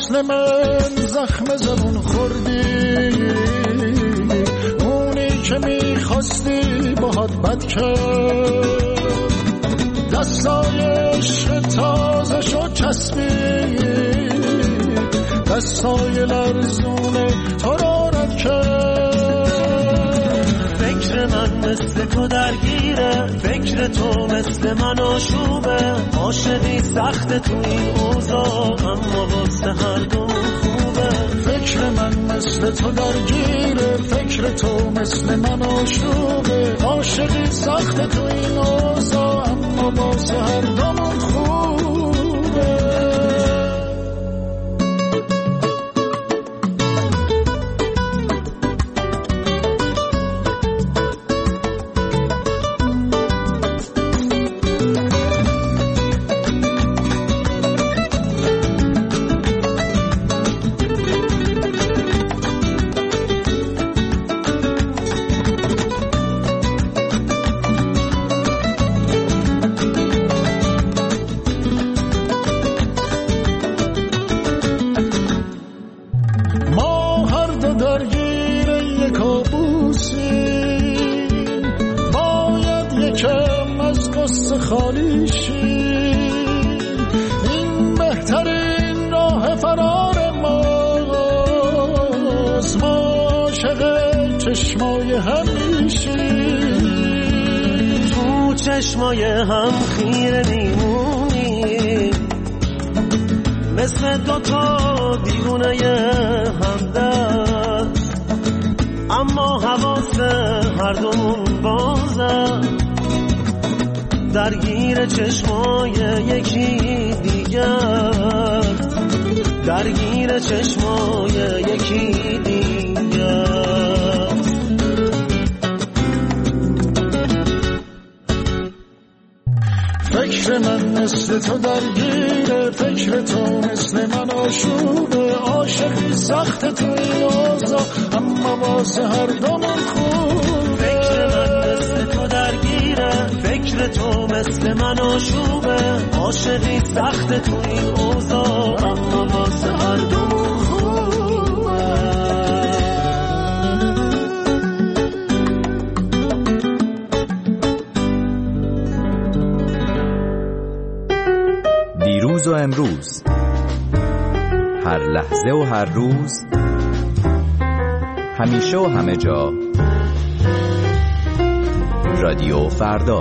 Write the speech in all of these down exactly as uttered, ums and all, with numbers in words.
مثل من زخم زبون خوردی، اونی که میخواستی باهات بد کرد، دستای عشق تازه شد چسبید، دستای لرزونه تو را رد کرد. فکر من مثل تو درگیره، فکر تو مثل من آشوبه، عاشقی سخت تو این اوضاع اما واسه هر دوم خوبه. فکر من مثل تو درگیره، فکر تو مثل من آشوبه، عاشقی سخت تو این اوضاع اما واسه هر دوم خوبه. این بهترین راه فرار ماست، ما عاشق چشمای هم میشیم، تو چشمای هم خیره میمونیم، مثل دوتا دیوونه همدست، اما حواس هر دومون بازه، درگیر چشمای یکی دیگر، درگیر چشمای یکی دیگر. فکر من مثل تو درگیره، فکر تو مثل من آشوبه، عاشقی سخت تو این اوضاع اما واسه هر دومون خوبه. فکر من مثل تو درگیره، فکر تو مثل من آشوبه، عاشقی سخت تو این اوضاع اما واسه هر دومون خوبه. دیروز و امروز، هر لحظه و هر روز، همیشه و همه جا، رادیو فردا.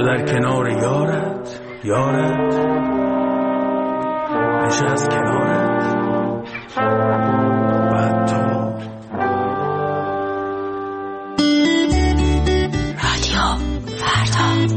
تو در کنار یارت یارت نشست کنارت بعد تو رادیو فردا.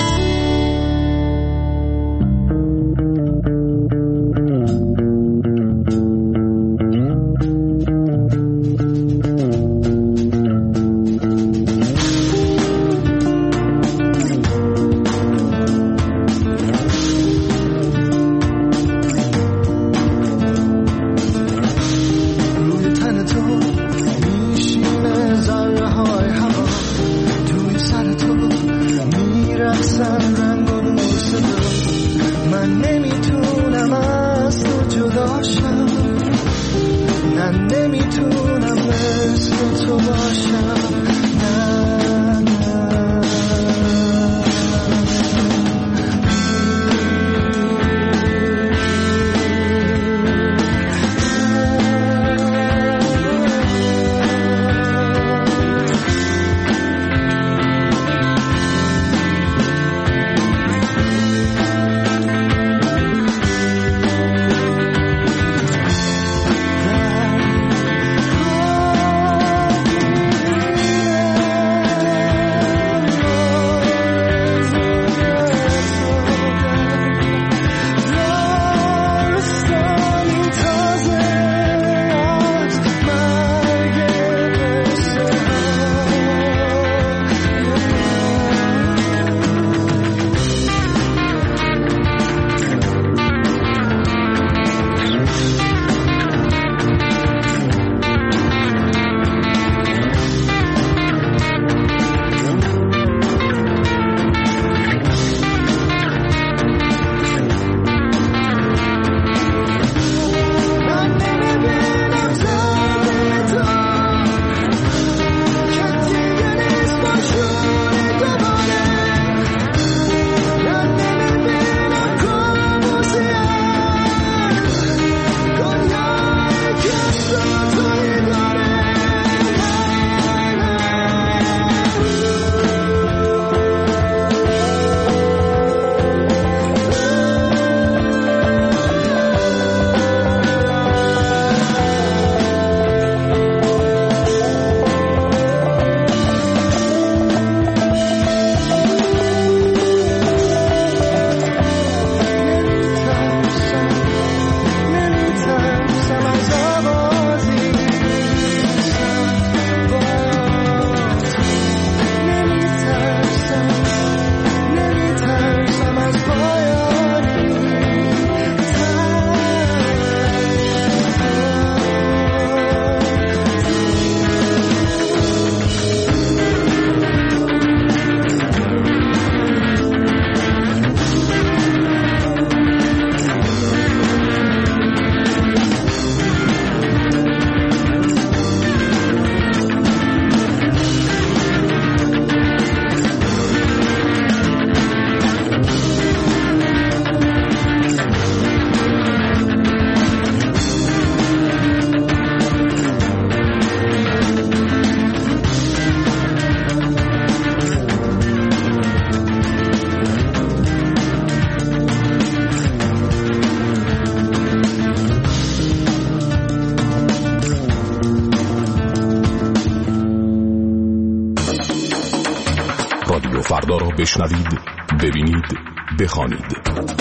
فردا را بشنوید، ببینید، بخوانید.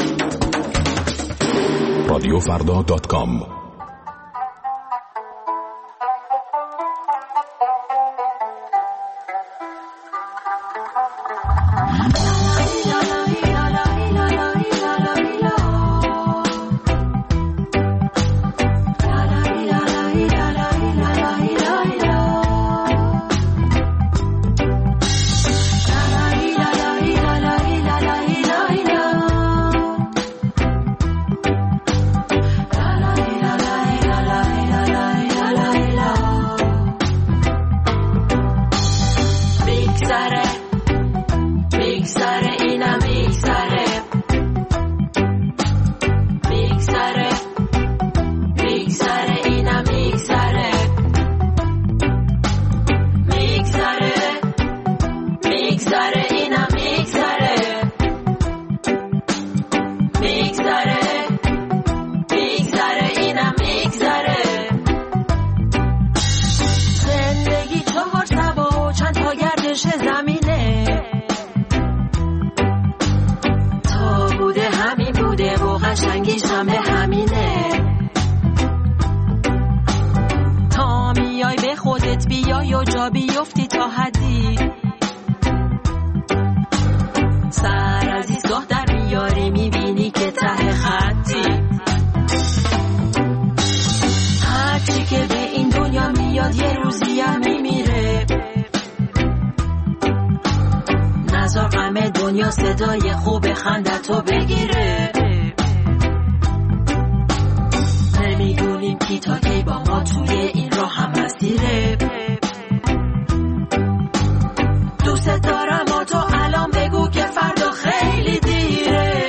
رادیو فردا دات کام. La قشنگیش هم به همینه. تا میای به خودت بیای و جا بیفتی تا حدی، سر از ایستگاه در میاری میبینی که ته خطی. هرچی که به این دنیا میاد یه روزی هم میمیره. نذار غم دنیا صدای خوب خندتو بگیره. نمیدونیم کی تا کی با ما توی این راه هم مسیره. دوست دارم و تو الان بگو که فردا خیلی دیره.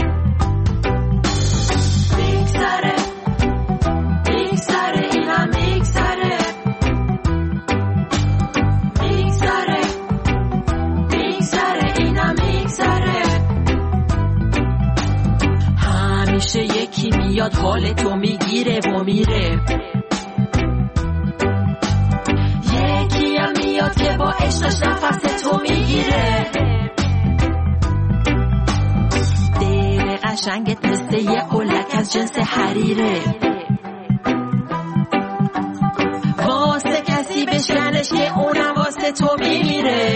میگذره میگذره اینم میگذره، میگذره میگذره اینم میگذره. همیشه یکی میاد حال تو میگیره و میره. یکی هم میاد که با عشقش نفس تو میگیره. دل قشنگت مثل یه قلک از جنس حریره. واسه کسی بشکنش که اونم واسه تو میمیره.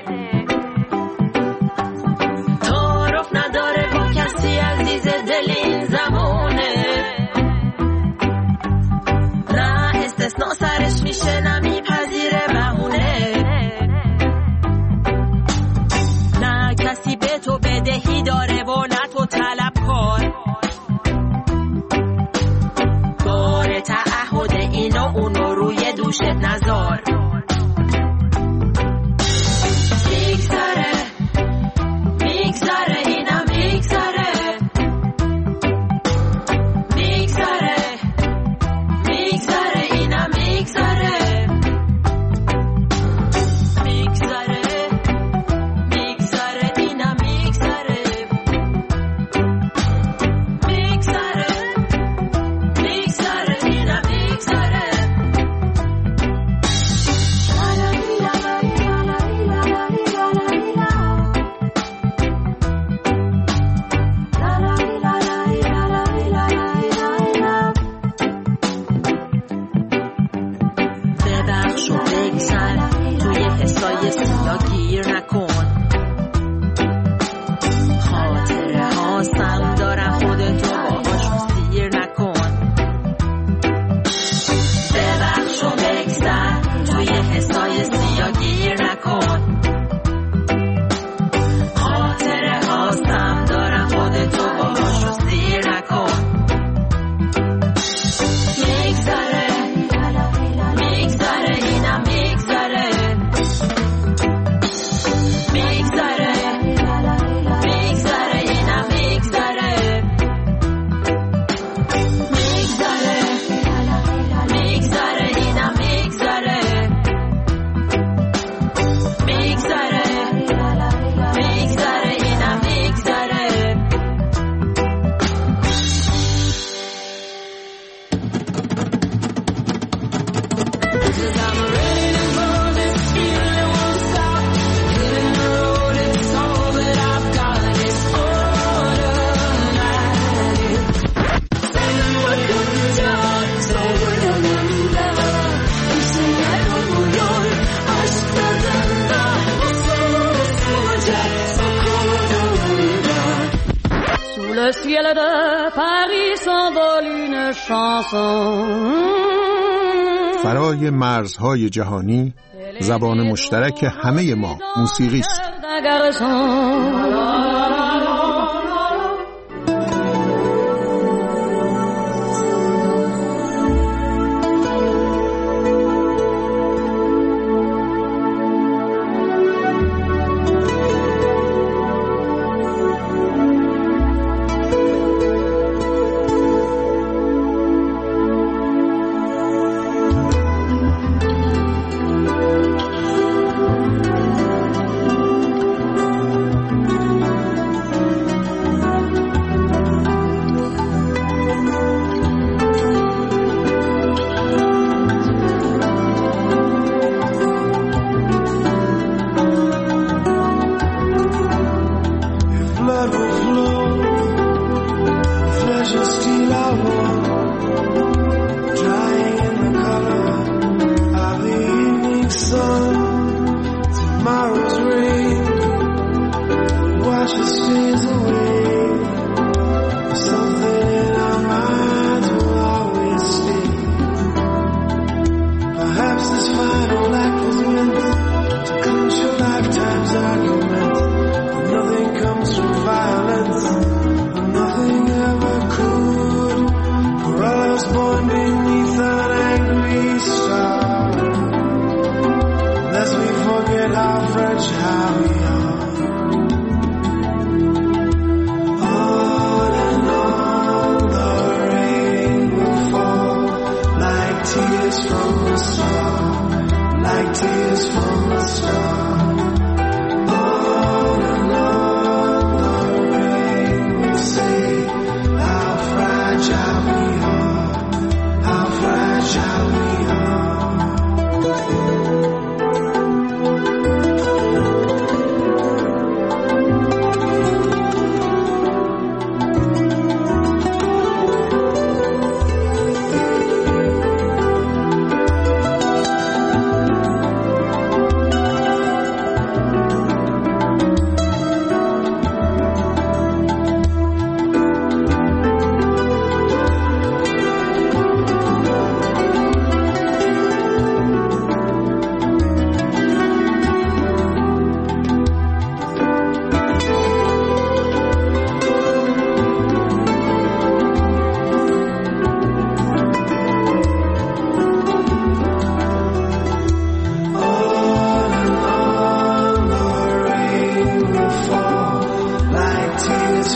تعارف نداره با کسی عزیز دل این زمانه. نه استثناء سرش میشه نه میپذیره بهونه. نه کسی به تو بدهی داره و نه تو طلبکار. بار تعهد اینو اونو روی دوشت نذار. میگذره میگذره اینم میگذره، میگذره میگذره اینم میگذره، میگذره میگذره اینم میگذره، میگذره میگذره اینم میگذره. ببخش و بگذر توی حسای سیاه گیر نکن. خاطره هاستم دارم خودتو باهاشون سیر نکن. ببخش و بگذر توی حسای سیاه گیر نکن. خاطره هاستم دارم خودتو باهاشون سیر نکن. میگذره میگذره اینم میگذره، میگذره میگذره اینم میگذره، میگذره میگذره اینم میگذره، میگذره میگذره اینم میگذره. Sous le ciel de Paris s'envole une chanson. فرای مرزهای جهانی زبان مشترک همه ما موسیقی است.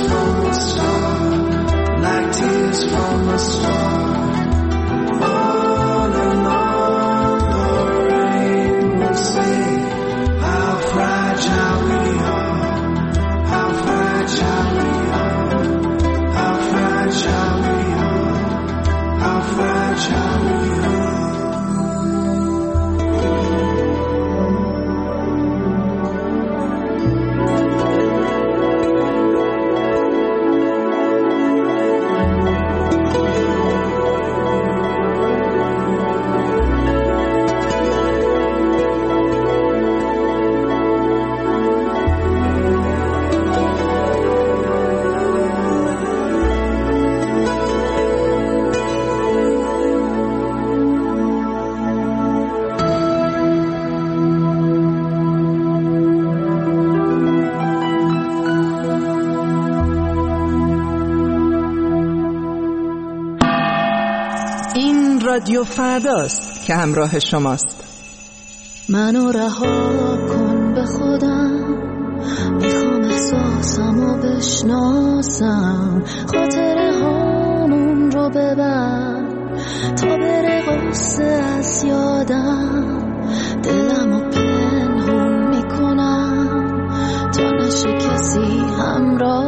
from the start, like tears from the start. On and on the rain will sing how fragile we are, how fragile we are, how fragile we are, how fragile we are. رادیو فرداست که همراه شماست. منو رها کن به خودم، میخوام احساسمو بشناسم، خاطره هامون رو ببر تا بره غصه از یادم، دلمو پنهون میکنم تا نشه کسی همراه